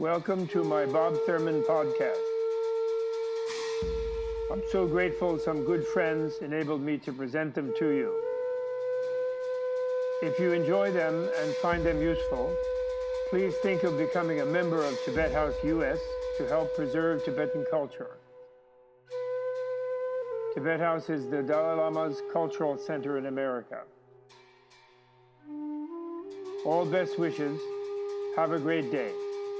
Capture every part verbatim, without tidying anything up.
Welcome to my Bob Thurman podcast. I'm so grateful some good friends enabled me to present them to you. If you enjoy them and find them useful, please think of becoming a member of Tibet House U S to help preserve Tibetan culture. Tibet House is the Dalai Lama's cultural center in America. All best wishes. Have a great day.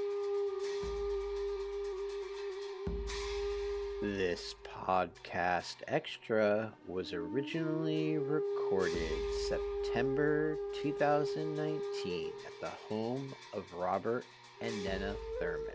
This podcast extra was originally recorded September two thousand nineteen at the home of Robert and Nena Thurman.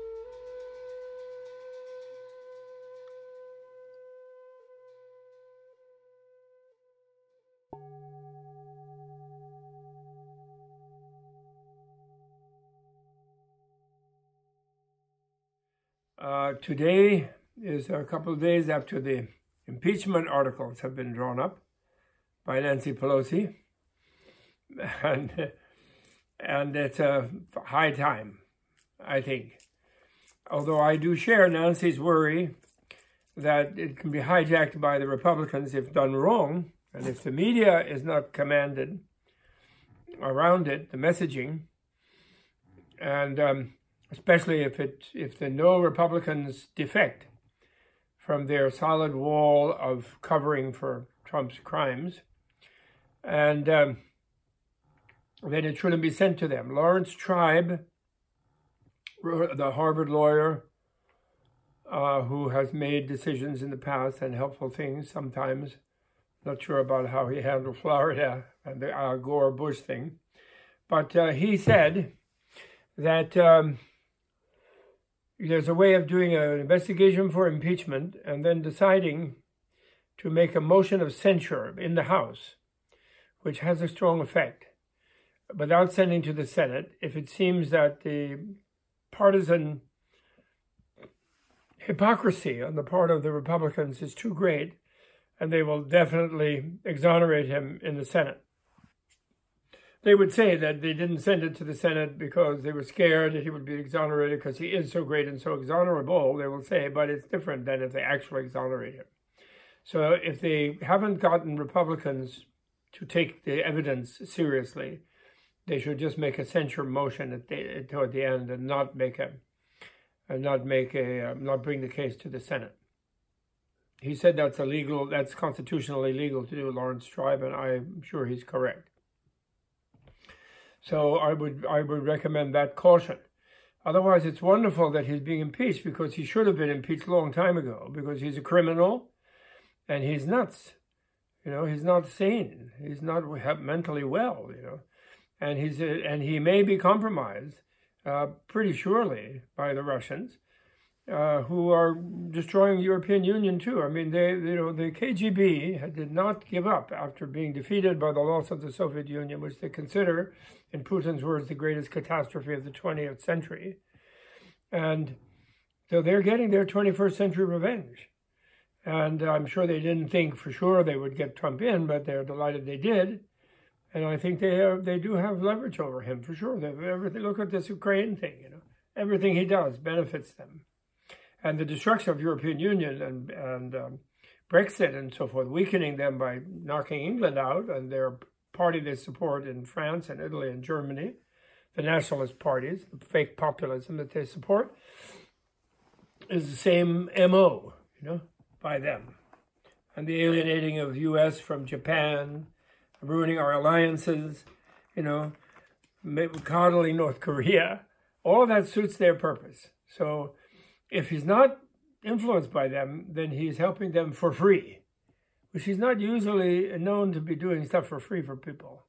Uh, today is a couple of days after the impeachment articles have been drawn up by Nancy Pelosi, and and it's a high time, I think. Although I do share Nancy's worry that it can be hijacked by the Republicans if done wrong, and if the media is not commanded around it, the messaging, and um, especially if it if the no Republicans defect from their solid wall of covering for Trump's crimes, and um, then it shouldn't be sent to them. Lawrence Tribe, the Harvard lawyer uh, who has made decisions in the past and helpful things sometimes, not sure about how he handled Florida and the Al Gore Bush thing, but uh, he said that um, there's a way of doing an investigation for impeachment and then deciding to make a motion of censure in the House, which has a strong effect, without sending to the Senate if it seems that the partisan hypocrisy on the part of the Republicans is too great, and they will definitely exonerate him in the Senate. They would say that they didn't send it to the Senate because they were scared that he would be exonerated because he is so great and so exonerable, they will say, but it's different than if they actually exonerate him. So if they haven't gotten Republicans to take the evidence seriously, they should just make a censure motion at the, toward the end and not make a, and not make a, uh, not bring the case to the Senate. He said that's illegal, that's constitutionally illegal to do, Lawrence Tribe, and I'm sure he's correct. So I would I would recommend that caution. Otherwise, it's wonderful that he's being impeached because he should have been impeached a long time ago because he's a criminal and he's nuts. You know, he's not sane. He's not mentally well, you know. And he's and he may be compromised uh, pretty surely by the Russians, uh, who are destroying the European Union too. I mean, they you know the K G B did not give up after being defeated by the loss of the Soviet Union, which they consider, in Putin's words, the greatest catastrophe of the twentieth century. And so they're getting their twenty-first century revenge. And I'm sure they didn't think for sure they would get Trump in, but they're delighted they did. And I think they are, they do have leverage over him for sure. They've everything. Look at this Ukraine thing, you know. Everything he does benefits them. And the destruction of European Union and, and um, Brexit and so forth, weakening them by knocking England out and their party they support in France and Italy and Germany, the nationalist parties, the fake populism that they support, is the same M O, you know, by them. And the alienating of the U S from Japan, ruining our alliances, you know, coddling North Korea, all of that suits their purpose. So if he's not influenced by them, then he's helping them for free, which he's not usually known to be doing stuff for free for people.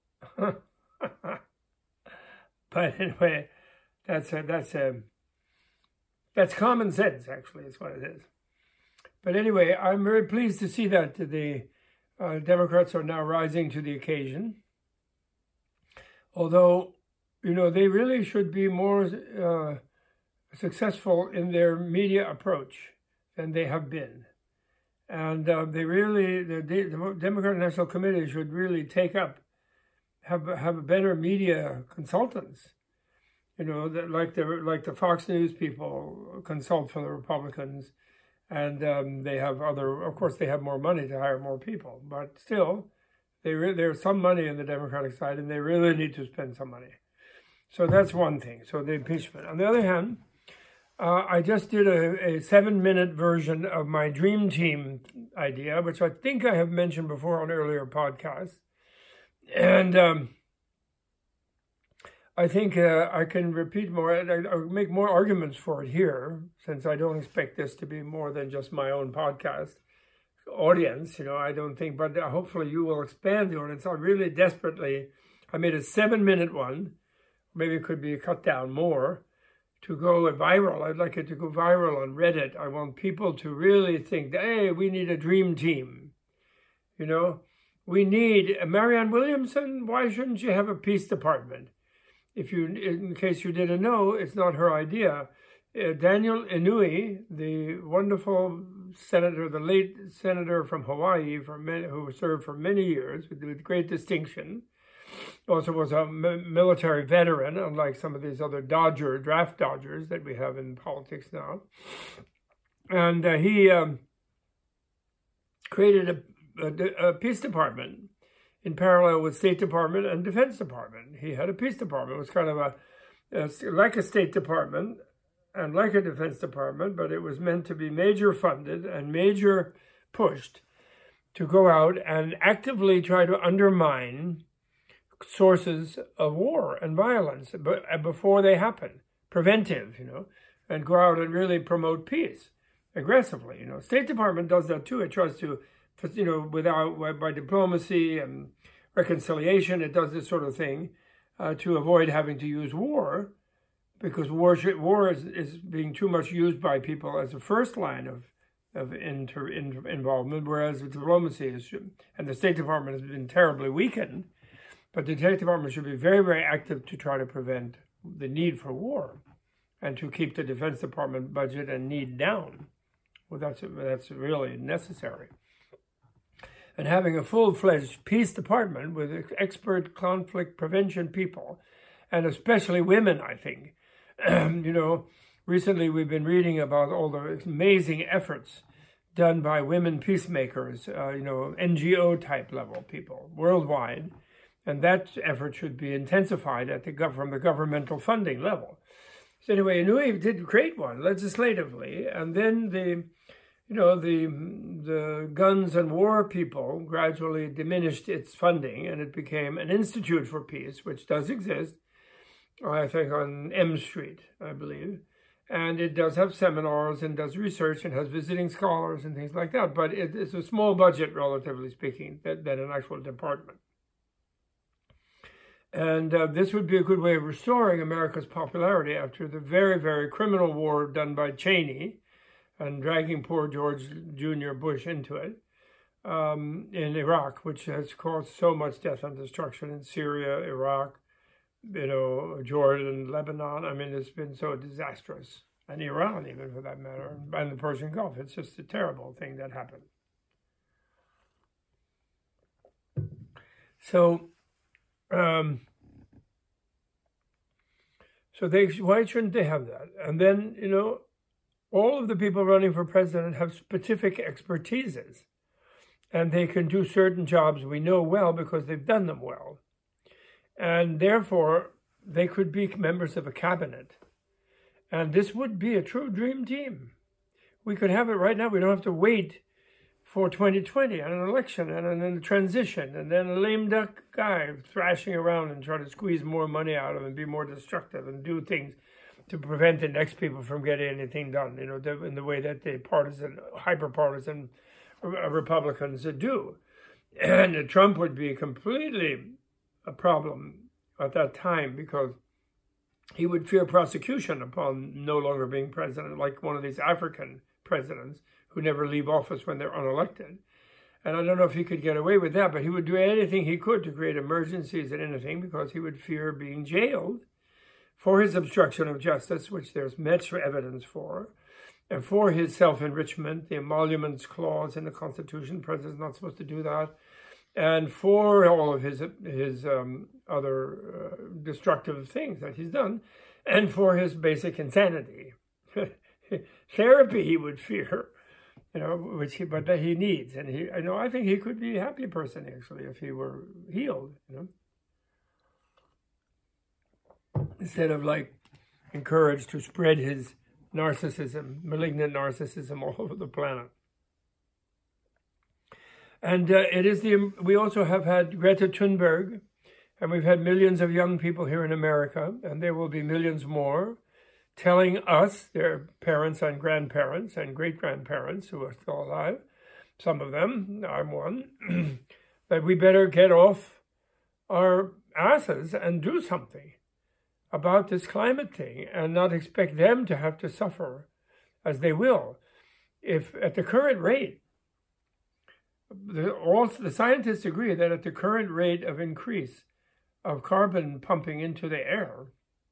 But anyway, that's a, that's a, that's common sense, actually, is what it is. But anyway, I'm very pleased to see that the uh, Democrats are now rising to the occasion. Although, you know, they really should be more uh, successful in their media approach than they have been. And uh, they really, the, the Democratic National Committee should really take up, have have better media consultants You know, that like the like the Fox News people consult for the Republicans, and um, they have other. Of course, they have more money to hire more people, but still, they re- there's some money on the Democratic side, and they really need to spend some money. So that's one thing. So the impeachment. On the other hand, uh, I just did a, a seven-minute version of my Dream Team idea, which I think I have mentioned before on earlier podcasts, and. Um, I think uh, I can repeat more, or make more arguments for it here, since I don't expect this to be more than just my own podcast audience. You know, I don't think, but hopefully you will expand the audience. I really desperately, I made a seven-minute one, maybe it could be cut down more, to go viral. I'd like it to go viral on Reddit. I want people to really think, hey, we need a dream team. You know, we need, Marianne Williamson, why shouldn't you have a peace department? If you, in case you didn't know, it's not her idea. Uh, Daniel Inouye, the wonderful senator, the late senator from Hawaii, for many, who served for many years with, with great distinction, also was a m- military veteran, unlike some of these other Dodger, draft dodgers that we have in politics now. And uh, he um, created a, a, a peace department in parallel with State Department and Defense Department. He had a peace department. It was kind of a, a like a State Department and like a Defense Department, but it was meant to be major funded and major pushed to go out and actively try to undermine sources of war and violence before they happen, preventive, you know, and go out and really promote peace aggressively. You know, State Department does that too. It tries to, you know, without by diplomacy and reconciliation, it does this sort of thing uh, to avoid having to use war, because war war is, is being too much used by people as a first line of of inter, in, involvement, whereas diplomacy is, and the State Department has been terribly weakened. But the State Department should be very, very active to try to prevent the need for war and to keep the Defense Department budget and need down. Well, that's that's really necessary. And having a full-fledged peace department with expert conflict prevention people, and especially women, I think. You know, recently we've been reading about all the amazing efforts done by women peacemakers, uh, you know, N G O-type level people worldwide. And that effort should be intensified at the gov- from the governmental funding level. So anyway, Inouye did create one legislatively, and then the You know, the the guns and war people gradually diminished its funding, and it became an Institute for Peace, which does exist, I think, on M Street, I believe. And it does have seminars and does research and has visiting scholars and things like that. But it, it's a small budget, relatively speaking, than, than an actual department. And uh, this would be a good way of restoring America's popularity after the very, very criminal war done by Cheney, and dragging poor George Junior Bush into it, um, in Iraq, which has caused so much death and destruction in Syria, Iraq, you know, Jordan, Lebanon. I mean, it's been so disastrous. And Iran, even for that matter, and the Persian Gulf. It's just a terrible thing that happened. So, um, so they why shouldn't they have that? And then, you know, all of the people running for president have specific expertises, and they can do certain jobs we know well because they've done them well. And therefore, they could be members of a cabinet. And this would be a true dream team. We could have it right now. We don't have to wait for twenty twenty and an election and then a transition and then a lame duck guy thrashing around and trying to squeeze more money out of him and be more destructive and do things to prevent the next people from getting anything done, you know, in the way that the partisan, hyper-partisan Republicans do. And Trump would be completely a problem at that time because he would fear prosecution upon no longer being president, like one of these African presidents who never leave office when they're unelected. And I don't know if he could get away with that, but he would do anything he could to create emergencies and anything because he would fear being jailed for his obstruction of justice, which there's much evidence for, and for his self-enrichment, the emoluments clause in the Constitution, the president's not supposed to do that, and for all of his his um, other uh, destructive things that he's done. and for his basic insanity. Therapy he would fear, you know, which he, but that he needs. And he, you know, I think he could be a happy person, actually, if he were healed, you know. Instead of, like, encouraged to spread his narcissism, malignant narcissism all over the planet. And uh, it is the, we also have had Greta Thunberg, and we've had millions of young people here in America, and there will be millions more, telling us, their parents and grandparents and great-grandparents who are still alive, some of them, I'm one, that we better get off our asses and do something about this climate thing and not expect them to have to suffer as they will. If at the current rate, the, all the scientists agree that at the current rate of increase of carbon pumping into the air,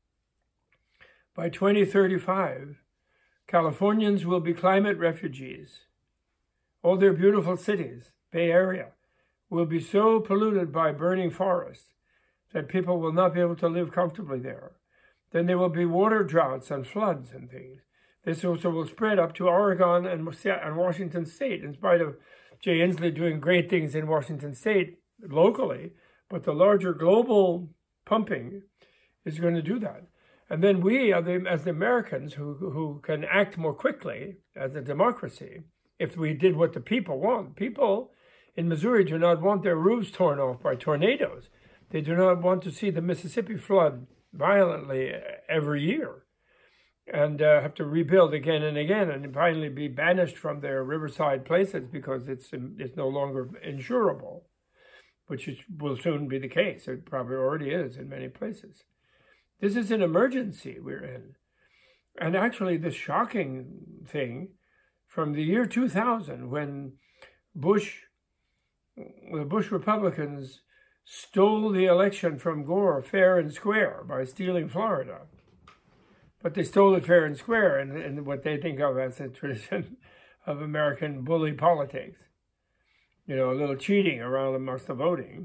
by twenty thirty-five, Californians will be climate refugees. All their beautiful cities, Bay Area, will be so polluted by burning forests that people will not be able to live comfortably there. Then there will be water droughts and floods and things. This also will spread up to Oregon and, and Washington State, in spite of Jay Inslee doing great things in Washington State locally, but the larger global pumping is going to do that. And then we, are the, as the Americans, who, who can act more quickly as a democracy, if we did what the people want. People in Missouri do not want their roofs torn off by tornadoes. They do not want to see the Mississippi flood violently every year and uh, have to rebuild again and again and finally be banished from their riverside places because it's it's no longer insurable, which is, will soon be the case. It probably already is in many places. This is an emergency we're in. And actually, the shocking thing from the year two thousand, when Bush, the Bush Republicans stole the election from Gore fair and square by stealing Florida. But they stole it fair and square in, in what they think of as a tradition of American bully politics. You know, a little cheating around amongst the voting.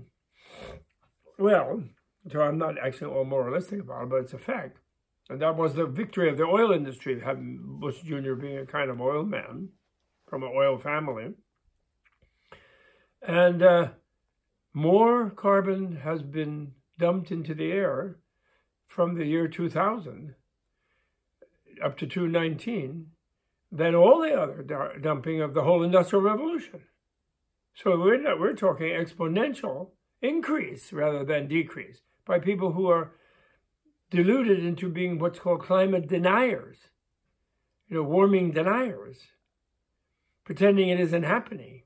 Well, so I'm not actually all moralistic about it, but it's a fact. And that was the victory of the oil industry, having Bush Junior being a kind of oil man from an oil family. And uh, more carbon has been dumped into the air from the year two thousand up to two nineteen than all the other d- dumping of the whole Industrial Revolution. So we're, not, we're talking exponential increase rather than decrease by people who are deluded into being what's called climate deniers, you know, warming deniers, pretending it isn't happening.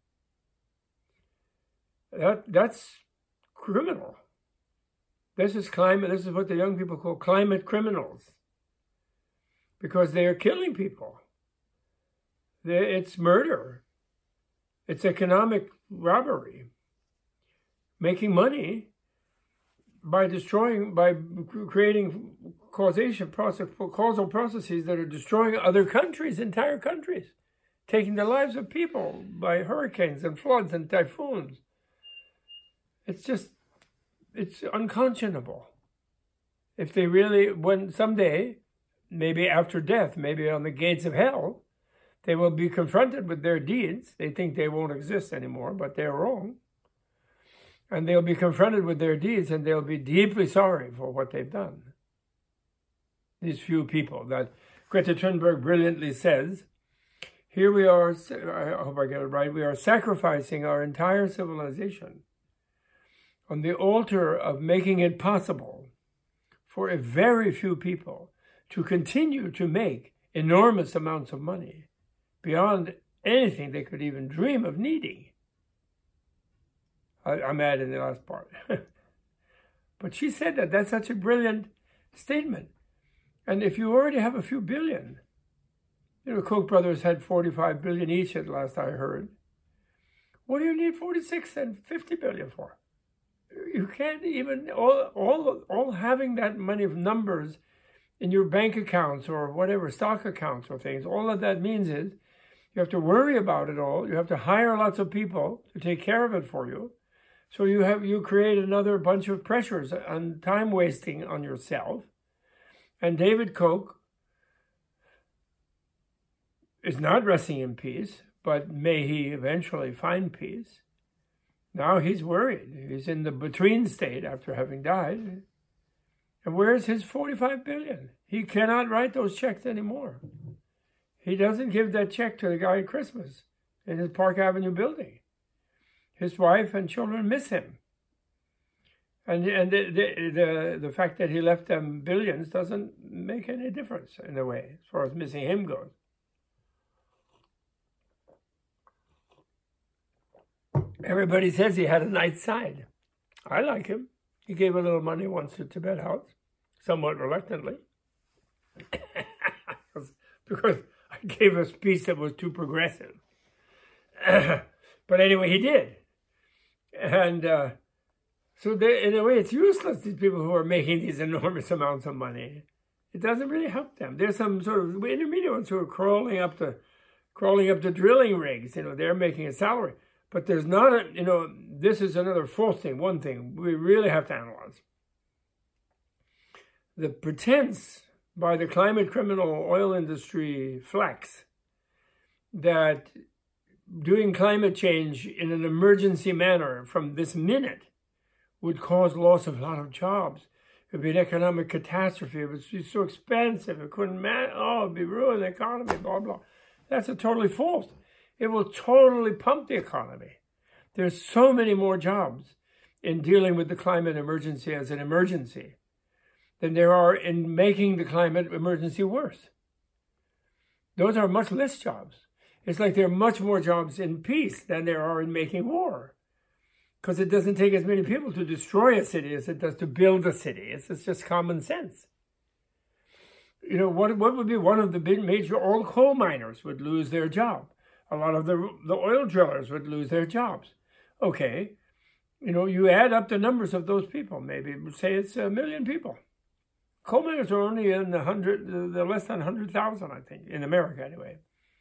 That that's criminal. This is climate. This is what the young people call climate criminals, because they are killing people. They're, it's murder. It's economic robbery. Making money by destroying, by creating causation process, causal processes that are destroying other countries, entire countries, taking the lives of people by hurricanes and floods and typhoons. It's just, it's unconscionable. If they really, when someday, maybe after death, maybe on the gates of hell, they will be confronted with their deeds. They think they won't exist anymore, but they're wrong. And they'll be confronted with their deeds, and they'll be deeply sorry for what they've done. These few people that Greta Thunberg brilliantly says, here we are, I hope I get it right, we are sacrificing our entire civilization on the altar of making it possible for a very few people to continue to make enormous amounts of money beyond anything they could even dream of needing. I, I'm adding the last part. But she said that. That's such a brilliant statement. And if you already have a few billion, you know, Koch brothers had forty-five billion each at last I heard. What do you need forty-six and fifty billion for? You can't even, all, all, all having that money of numbers in your bank accounts or whatever, stock accounts or things, all that that means is you have to worry about it all. You have to hire lots of people to take care of it for you. So you have you create another bunch of pressures and time wasting on yourself. And David Koch is not resting in peace, but may he eventually find peace. Now he's worried. He's in the between state after having died. And where's his forty-five billion dollars? He cannot write those checks anymore. He doesn't give that check to the guy at Christmas in his Park Avenue building. His wife and children miss him. And, and the, the, the, the fact that he left them billions doesn't make any difference in a way, as far as missing him goes. Everybody says he had a nice side. I like him. He gave a little money once to Tibet House, somewhat reluctantly, because I gave a speech that was too progressive. But anyway, he did. And uh, so they, in a way, it's useless, these people who are making these enormous amounts of money. It doesn't really help them. There's some sort of intermediate ones who are crawling up the, crawling up the drilling rigs. You know, they're making a salary. But there's not a, you know, this is another false thing, one thing we really have to analyze. The pretense by the climate criminal oil industry flex that doing climate change in an emergency manner from this minute would cause loss of a lot of jobs. It would be an economic catastrophe. It would be so expensive. It couldn't matter. Oh, it would be ruin the economy, blah, blah. That's a totally false. It will totally pump the economy. There's so many more jobs in dealing with the climate emergency as an emergency than there are in making the climate emergency worse. Those are much less jobs. It's like there are much more jobs in peace than there are in making war, because it doesn't take as many people to destroy a city as it does to build a city. It's, it's just common sense. You know, what, what would be one of the big major, all coal miners would lose their job. A lot of the, the oil drillers would lose their jobs. Okay, you know, you add up the numbers of those people, maybe say it's a million people. Coal miners are only in the hundred, they're less than one hundred thousand, I think, in America anyway.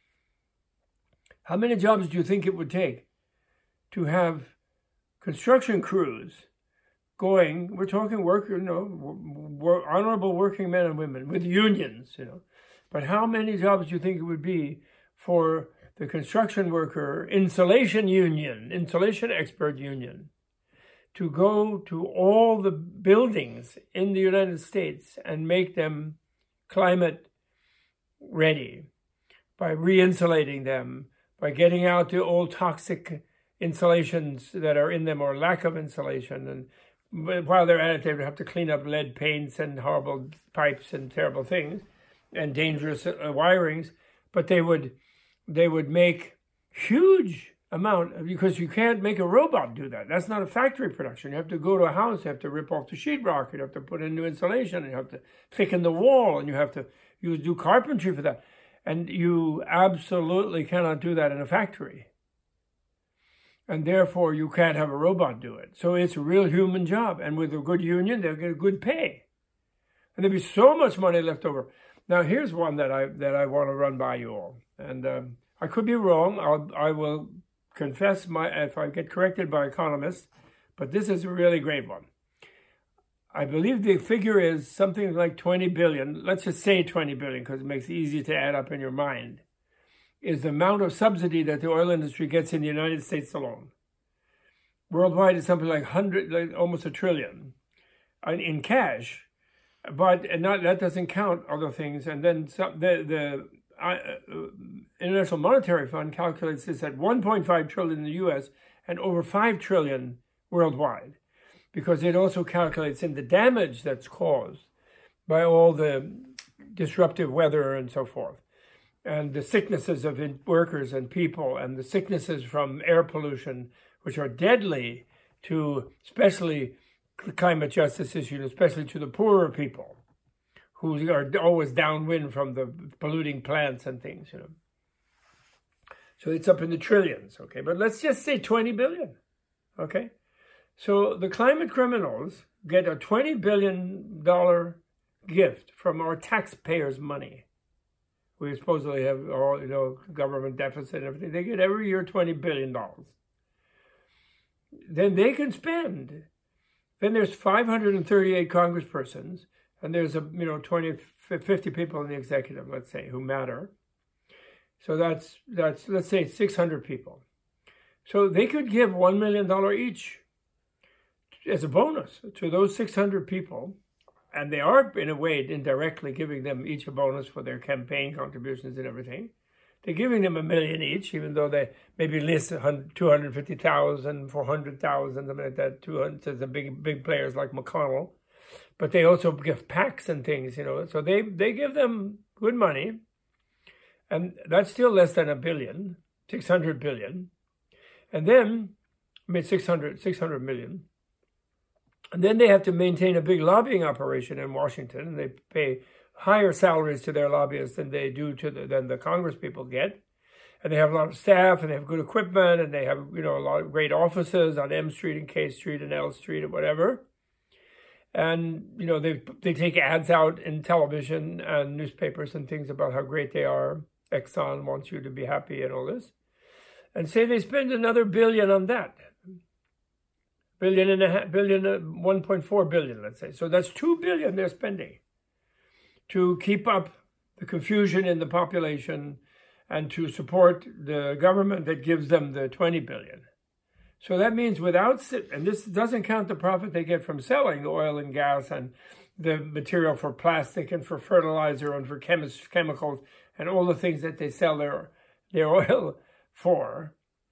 How many jobs do you think it would take to have construction crews going, we're talking work, you know, work, honorable working men and women with unions, you know, but how many jobs do you think it would be for the construction worker insulation union, insulation expert union, to go to all the buildings in the United States and make them climate ready by re-insulating them, by getting out the old toxic insulations that are in them or lack of insulation. And while they're at it, they would have to clean up lead paints and horrible pipes and terrible things and dangerous uh, wirings, but they would they would make huge amount, because you can't make a robot do that. That's not a factory production. You have to go to a house, you have to rip off the sheetrock, you have to put in new insulation, and you have to thicken the wall, and you have to you do carpentry for that. And you absolutely cannot do that in a factory. And therefore, you can't have a robot do it. So it's a real human job. And with a good union, they'll get good pay. And there'll be so much money left over. Now, here's one that I that I want to run by you all. And um, I could be wrong. I'll, I will confess my if I get corrected by economists. But this is a really great one. I believe the figure is something like twenty billion. Let's just say twenty billion, because it makes it easy to add up in your mind. Is the amount of subsidy that the oil industry gets in the United States alone. Worldwide is something like hundred, like almost a trillion, in cash, but not that doesn't count other things. And then some, the the uh, International Monetary Fund calculates this at one point five trillion in the U S and over five trillion worldwide, because it also calculates in the damage that's caused by all the disruptive weather and so forth, and the sicknesses of workers and people, and the sicknesses from air pollution, which are deadly to especially climate justice issues, especially to the poorer people who are always downwind from the polluting plants and things, you know. So it's up in the trillions, okay? But let's just say twenty billion, okay? So the climate criminals get a twenty billion dollars gift from our taxpayers' money. We supposedly have all, you know, government deficit and everything. They get every year twenty billion dollars. Then they can spend. Then there's five hundred thirty-eight congresspersons and there's a you know twenty, fifty people in the executive, let's say, who matter. So that's that's let's say six hundred people. So they could give one million dollars each as a bonus to those six hundred people, and they are in a way indirectly giving them each a bonus for their campaign contributions and everything. They're giving them a million each, even though they maybe list two hundred fifty thousand, four hundred thousand, something like that. two hundred to the big big players like McConnell, but they also give PACs and things, you know. So they they give them good money, and that's still less than a billion, six hundred billion, and then I mean six hundred, six hundred million, and then they have to maintain a big lobbying operation in Washington, and they pay higher salaries to their lobbyists than they do to the, than the Congress people get. And they have a lot of staff, and they have good equipment, and they have, you know, a lot of great offices on M Street and K Street and L Street and whatever. And, you know, they they take ads out in television and newspapers and things about how great they are. Exxon wants you to be happy and all this. And say they spend another billion on that. Billion and a half, billion, one point four billion, let's say. So that's two billion they're spending to keep up the confusion in the population and to support the government that gives them the twenty billion. So that means without, and this doesn't count the profit they get from selling oil and gas and the material for plastic and for fertilizer and for chemis, chemicals and all the things that they sell their, their oil for.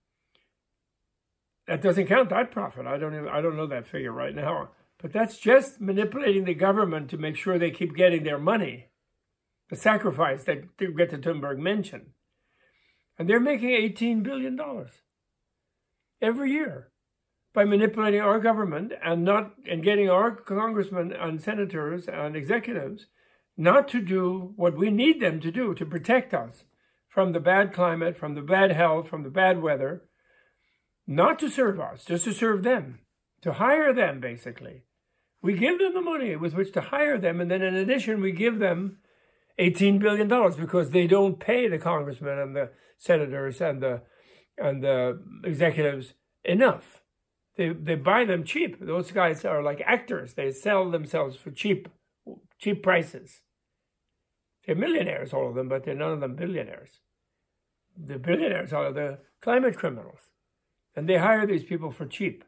That doesn't count that profit. I don't even, I don't know that figure right now. But that's just manipulating the government to make sure they keep getting their money, the sacrifice that Greta Thunberg mentioned. And they're making eighteen billion dollars every year by manipulating our government and not and getting our congressmen and senators and executives not to do what we need them to do to protect us from the bad climate, from the bad health, from the bad weather, not to serve us, just to serve them, to hire them, basically. We give them the money with which to hire them, and then in addition, we give them eighteen billion dollars because they don't pay the congressmen and the senators and the and the executives enough. They they buy them cheap. Those guys are like actors. They sell themselves for cheap, cheap prices. They're millionaires, all of them, but they're none of them billionaires. The billionaires are the climate criminals, and they hire these people for cheap.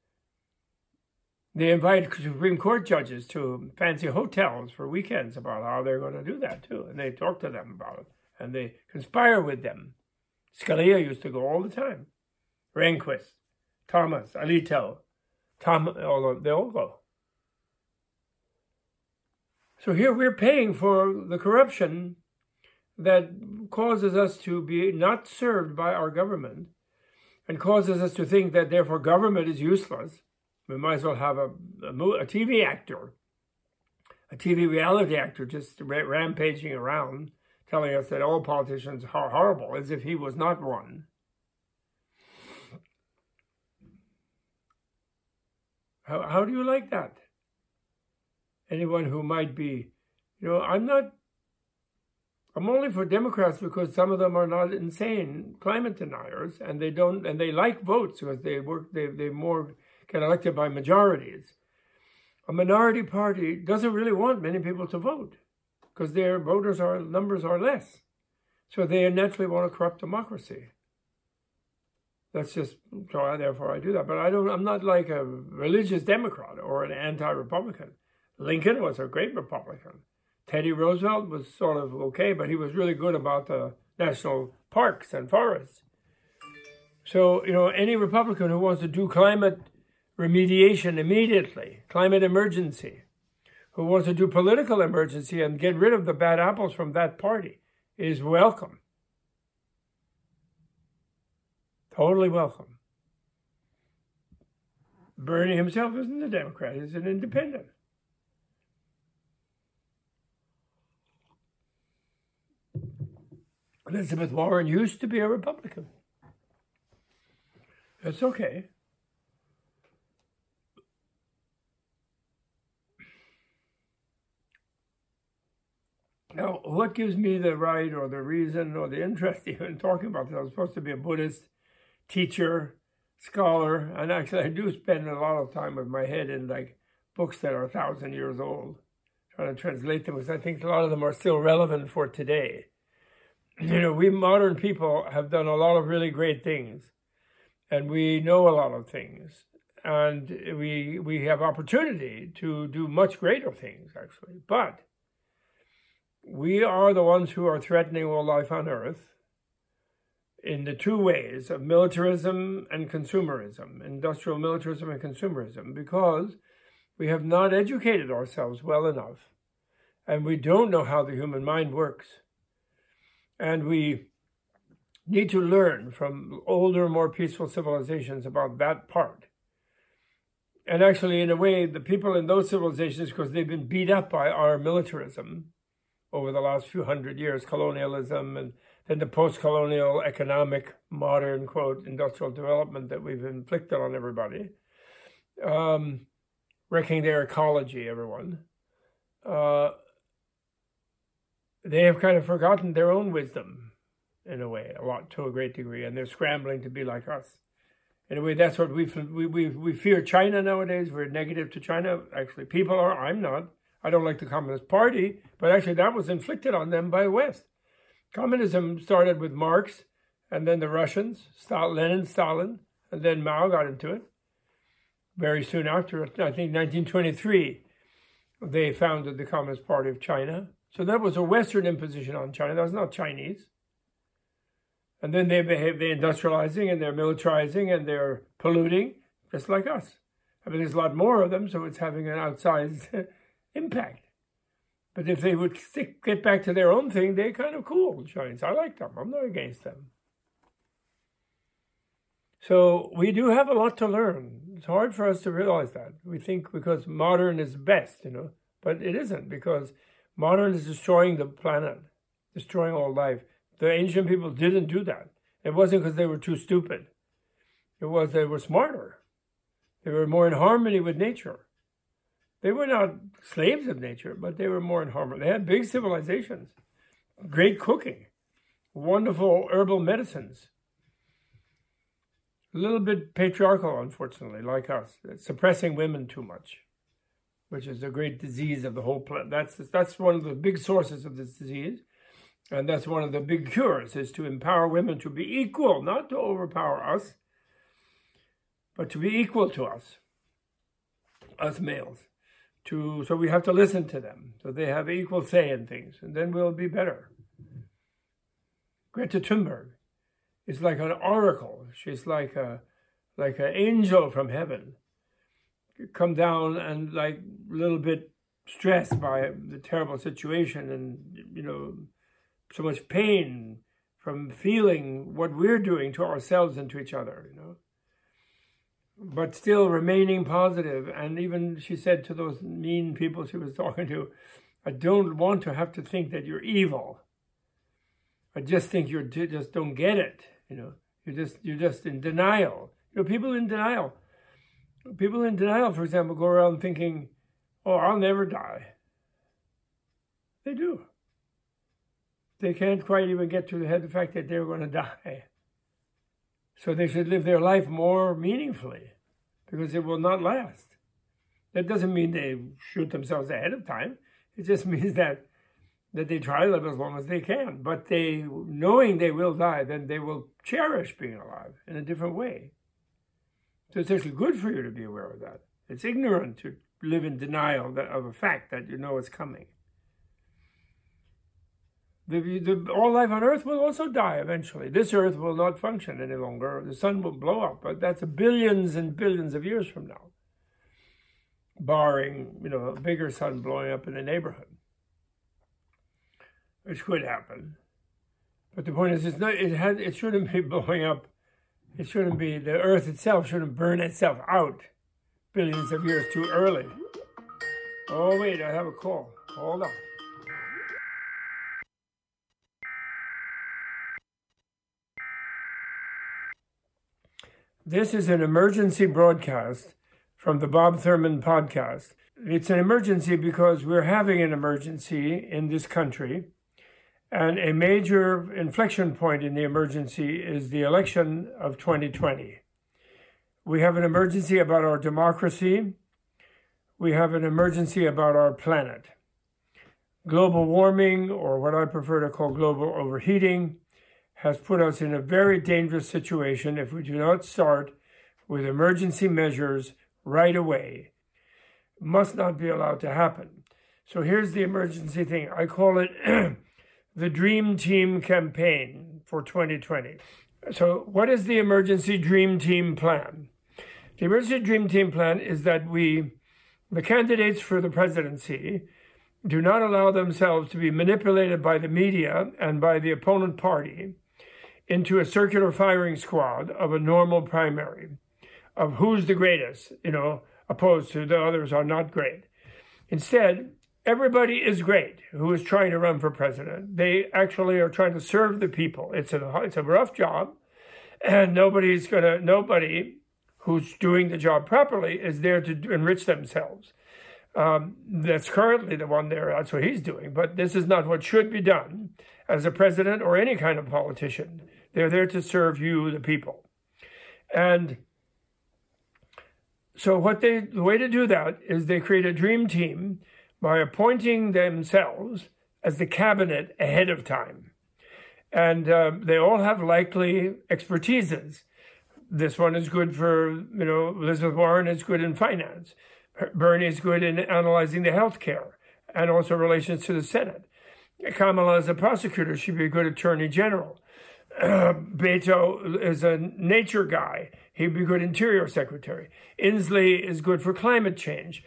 They invite Supreme Court judges to fancy hotels for weekends about how they're going to do that, too. And they talk to them about it. And they conspire with them. Scalia used to go all the time. Rehnquist, Thomas, Alito, Tom, all of, they all go. So here we're paying for the corruption that causes us to be not served by our government and causes us to think that, therefore, government is useless. We might as well have a, a, a T V actor, a T V reality actor just rampaging around, telling us that all politicians are horrible, as if he was not one. How, how do you like that? Anyone who might be, you know, I'm not, I'm only for Democrats because some of them are not insane climate deniers, and they don't, and they like votes because they work, they they more get elected by majorities. A minority party doesn't really want many people to vote because their voters are numbers are less. So they naturally want to corrupt democracy. That's just, so I, therefore I do that. But I don't, I'm not like a religious Democrat or an anti-Republican. Lincoln was a great Republican. Teddy Roosevelt was sort of okay, but he was really good about the national parks and forests. So, you know, any Republican who wants to do climate remediation immediately, climate emergency, who wants to do political emergency and get rid of the bad apples from that party is welcome. Totally welcome. Bernie himself isn't a Democrat, he's an independent. Elizabeth Warren used to be a Republican. That's okay. Now, what gives me the right or the reason or the interest even talking about this? I'm supposed to be a Buddhist teacher, scholar, and actually I do spend a lot of time with my head in like books that are a thousand years old, trying to translate them because I think a lot of them are still relevant for today. You know, we modern people have done a lot of really great things, and we know a lot of things, and we we have opportunity to do much greater things, actually. But we are the ones who are threatening all life on Earth in the two ways of militarism and consumerism, industrial militarism and consumerism, because we have not educated ourselves well enough, and we don't know how the human mind works. And we need to learn from older, more peaceful civilizations about that part. And actually, in a way, the people in those civilizations, because they've been beat up by our militarism over the last few hundred years, colonialism, and then the post-colonial economic, modern, quote, industrial development that we've inflicted on everybody, um, wrecking their ecology, everyone. Uh, they have kind of forgotten their own wisdom, in a way, a lot, to a great degree, and they're scrambling to be like us. In a way, that's what we we we, we fear China nowadays. We're negative to China. Actually, people are. I'm not. I don't like the Communist Party, but actually that was inflicted on them by West. Communism started with Marx, and then the Russians, Stalin, Lenin, Stalin, and then Mao got into it. Very soon after, I think nineteen twenty-three, they founded the Communist Party of China. So that was a Western imposition on China. That was not Chinese. And then they behave, they're industrializing and they're militarizing and they're polluting, just like us. I mean, there's a lot more of them, so it's having an outsized impact. But if they would stick, get back to their own thing, they're kind of cool, Chinese. I like them. I'm not against them. So we do have a lot to learn. It's hard for us to realize that. We think because modern is best, you know, but it isn't, because modern is destroying the planet, destroying all life. The ancient people didn't do that. It wasn't because they were too stupid. It was they were smarter. They were more in harmony with nature. They were not slaves of nature, but they were more in harmony. They had big civilizations, great cooking, wonderful herbal medicines. A little bit patriarchal, unfortunately, like us, suppressing women too much, which is a great disease of the whole planet. That's, that's one of the big sources of this disease. And that's one of the big cures, is to empower women to be equal, not to overpower us, but to be equal to us, us males. To, so we have to listen to them, so they have equal say in things, and then we'll be better. Greta Thunberg is like an oracle. She's like a like an angel from heaven, come down and like a little bit stressed by the terrible situation, and you know, so much pain from feeling what we're doing to ourselves and to each other, you know. But still remaining positive. And even she said to those mean people she was talking to, I don't want to have to think that you're evil. I just think you just don't get it, you know. You're just, you're just in denial. You know, people in denial. People in denial, for example, go around thinking, oh, I'll never die. They do. They can't quite even get to the head of the fact that they're going to die. So they should live their life more meaningfully, because it will not last. That doesn't mean they shoot themselves ahead of time. It just means that that they try to live as long as they can. But they, knowing they will die, then they will cherish being alive in a different way. So it's actually good for you to be aware of that. It's ignorant to live in denial of a fact that you know is coming. The, the, all life on Earth will also die eventually. This Earth will not function any longer. The sun will blow up, but that's billions and billions of years from now, barring, you know, a bigger sun blowing up in the neighborhood, which could happen. But the point is, it's not, it, had, it shouldn't be blowing up. It shouldn't be, the Earth itself shouldn't burn itself out billions of years too early. Oh, wait, I have a call. Hold on. This is an emergency broadcast from the Bob Thurman podcast. It's an emergency because we're having an emergency in this country, and a major inflection point in the emergency is the election of twenty twenty. We have an emergency about our democracy. We have an emergency about our planet. global warming, or what I prefer to call global overheating, has put us in a very dangerous situation if we do not start with emergency measures right away. It must not be allowed to happen. So here's the emergency thing. I call it the Dream Team campaign for twenty twenty. So what is the Emergency Dream Team plan? The Emergency Dream Team plan is that we, the candidates for the presidency, do not allow themselves to be manipulated by the media and by the opponent party into a circular firing squad of a normal primary, of who's the greatest, you know, opposed to the others are not great. Instead, everybody is great who is trying to run for president. They actually are trying to serve the people. It's a it's a rough job, and nobody's gonna nobody who's doing the job properly is there to enrich themselves. Um, that's currently the one there. That's what he's doing. But this is not what should be done as a president or any kind of politician. They're there to serve you, the people. And so what they the way to do that is they create a dream team by appointing themselves as the cabinet ahead of time. And uh, they all have likely expertises. This one is good for, you know, Elizabeth Warren is good in finance. Bernie is good in analyzing the health care and also relations to the Senate. Kamala is a prosecutor. She'd be a good attorney general. Uh, Beto is a nature guy. He'd be a good interior secretary. Inslee is good for climate change.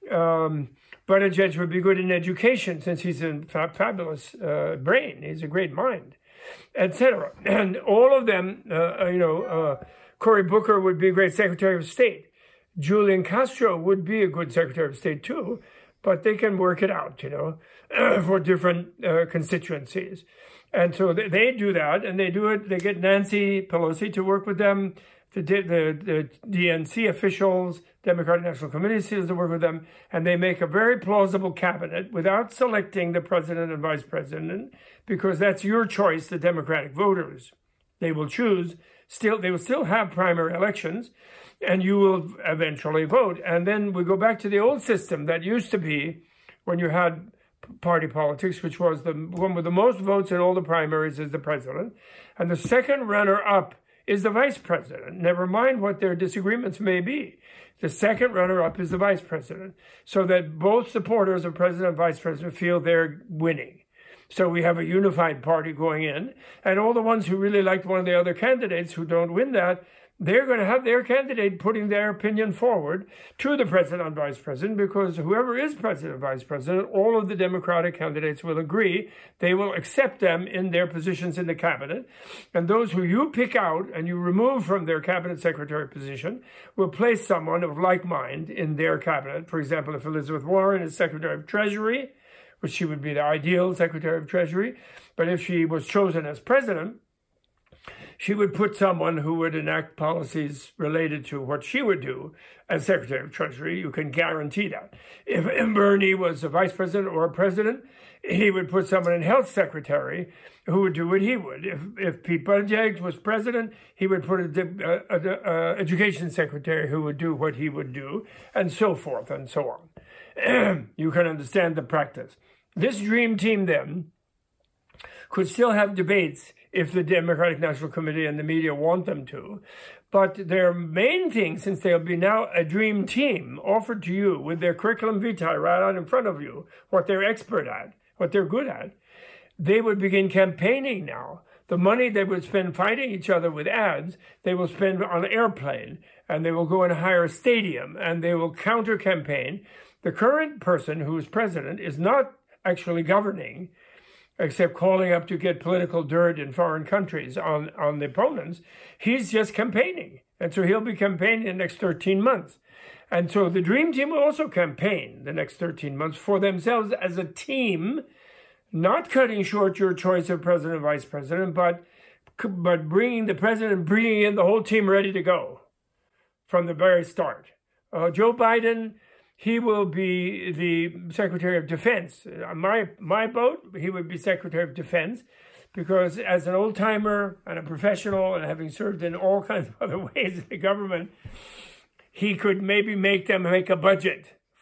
Um, Buttigieg would be good in education since he's a fa- fabulous uh, brain. He's a great mind, et cetera. And all of them, uh, you know, uh, Cory Booker would be a great Secretary of State. Julian Castro would be a good Secretary of State too, but they can work it out, you know, for different uh, constituencies. And so they, they do that, and they do it. They get Nancy Pelosi to work with them, the, the, the D N C officials, Democratic National Committee seals to work with them, and they make a very plausible cabinet without selecting the president and vice president, because that's your choice, the Democratic voters. They will choose, still, they will still have primary elections, and you will eventually vote. And then we go back to the old system that used to be when you had party politics, which was the one with the most votes in all the primaries is the president. And the second runner-up is the vice president. Never mind what their disagreements may be. The second runner-up is the vice president, so that both supporters of president and vice president feel they're winning. So we have a unified party going in, and all the ones who really liked one of the other candidates who don't win that, they're going to have their candidate putting their opinion forward to the president and vice president, because whoever is president and vice president, all of the Democratic candidates will agree. They will accept them in their positions in the cabinet. And those who you pick out and you remove from their cabinet secretary position will place someone of like mind in their cabinet. For example, if Elizabeth Warren is Secretary of Treasury, which she would be the ideal Secretary of Treasury, but if she was chosen as president, she would put someone who would enact policies related to what she would do as Secretary of Treasury. You can guarantee that. If Bernie was a vice president or a president, he would put someone in health secretary who would do what he would. If if Pete Buttigieg was president, he would put a, a, a, a education secretary who would do what he would do, and so forth and so on. You can understand the practice. This dream team then could still have debates if the Democratic National Committee and the media want them to. But their main thing, since they'll be now a dream team offered to you with their curriculum vitae right out in front of you, what they're expert at, what they're good at, they would begin campaigning now. The money they would spend fighting each other with ads, they will spend on an airplane, and they will go and hire a stadium, and they will counter-campaign. The current person who is president is not actually governing, except calling up to get political dirt in foreign countries on, on the opponents. He's just campaigning. And so he'll be campaigning the next thirteen months. And so the Dream Team will also campaign the next thirteen months for themselves as a team, not cutting short your choice of president and vice president, but, but bringing the president, bringing in the whole team ready to go from the very start. Uh, Joe Biden, he will be the Secretary of Defense. My my vote, he would be Secretary of Defense, because as an old-timer and a professional and having served in all kinds of other ways in the government, he could maybe make them make a budget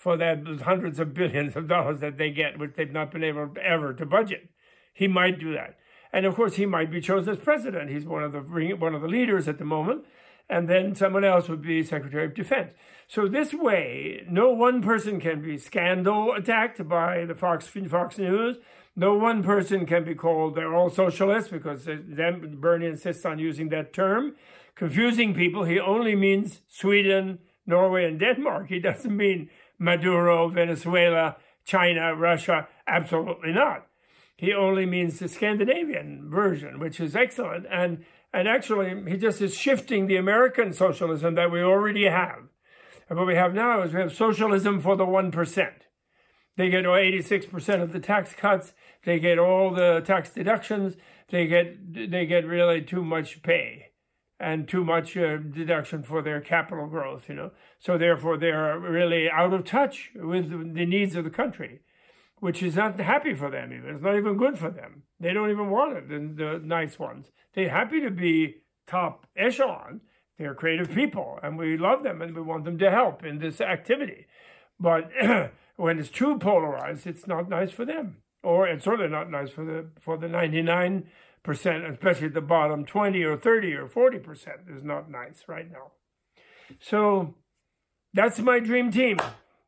for that hundreds of billions of dollars that they get, which they've not been able ever to budget. He might do that. And of course, he might be chosen as president. He's one of the one of the leaders at the moment. And then someone else would be Secretary of Defense. So this way, no one person can be scandal attacked by the Fox Fox News. No one person can be called they're all socialists, because then Bernie insists on using that term, confusing people. He only means Sweden, Norway, and Denmark. He doesn't mean Maduro, Venezuela, China, Russia. Absolutely not. He only means the Scandinavian version, which is excellent. And And actually, he just is shifting the American socialism that we already have. And what we have now is we have socialism for the one percent. They get eighty-six percent of the tax cuts. They get all the tax deductions. They get they get really too much pay and too much uh, deduction for their capital growth, you know. So therefore, they are really out of touch with the needs of the country, which is not happy for them even. It's not even good for them. They don't even want it, the, the nice ones. They're happy to be top echelon. They're creative people, and we love them, and we want them to help in this activity. But when it's too polarized, it's not nice for them. Or it's certainly not nice for the for the ninety-nine percent, especially the bottom twenty or thirty or forty percent is not nice right now. So that's my dream team.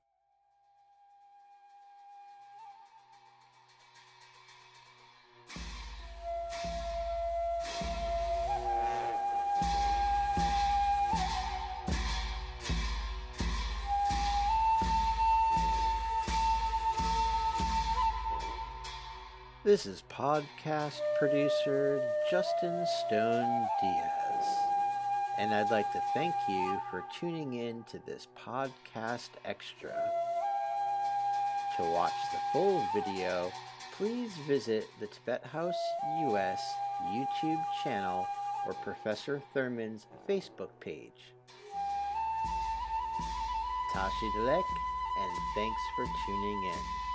This is podcast producer Justin Stone Diaz, and I'd like to thank you for tuning in to this podcast extra. To watch the full video, please visit the Tibet House U S YouTube channel or Professor Thurman's Facebook page. Tashi Delek, and thanks for tuning in.